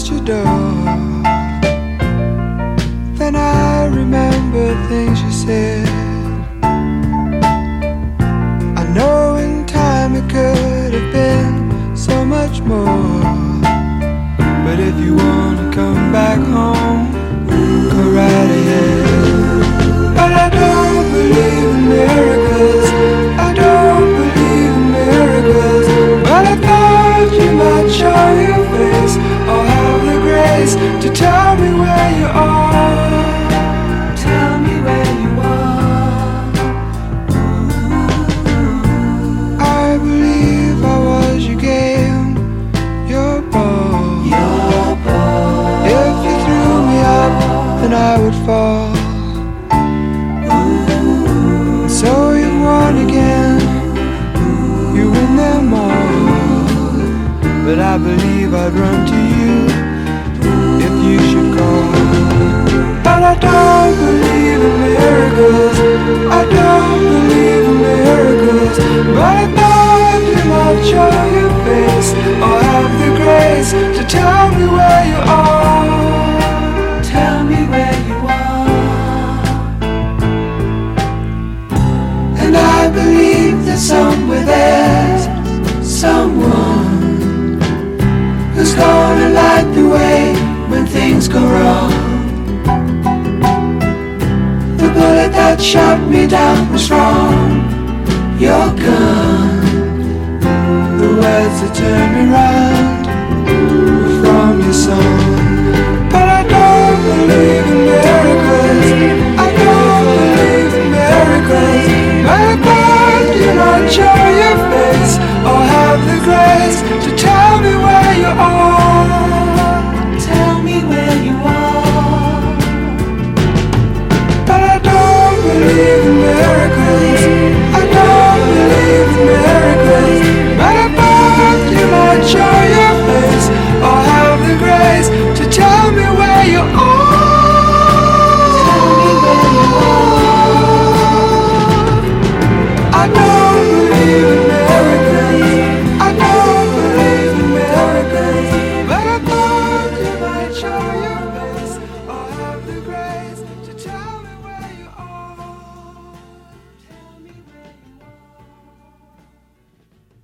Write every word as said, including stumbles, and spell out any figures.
your door. Then I remember things you said. I know in time it could have been so much more. But if you wanna come back home, go right ahead. But I don't believe in miracles, I don't believe in miracles. But I thought you might show your face, or have the grace to tell me where you are. Tell me where you are. I believe I was your game, your ball. Your ball. If you threw me up, then I would fall. So you've won again, you win them all. But I believe I'd run to you if you should call. But I don't believe in miracles, I don't believe in miracles. But I thought you might show your face, or have the grace to tell me where you are. Tell me where you are. And I believe that somewhere there's someone who's gonna light the way when things go wrong. The bullet that shot me down was wrong. Your gun, the words that turned me round were from your son.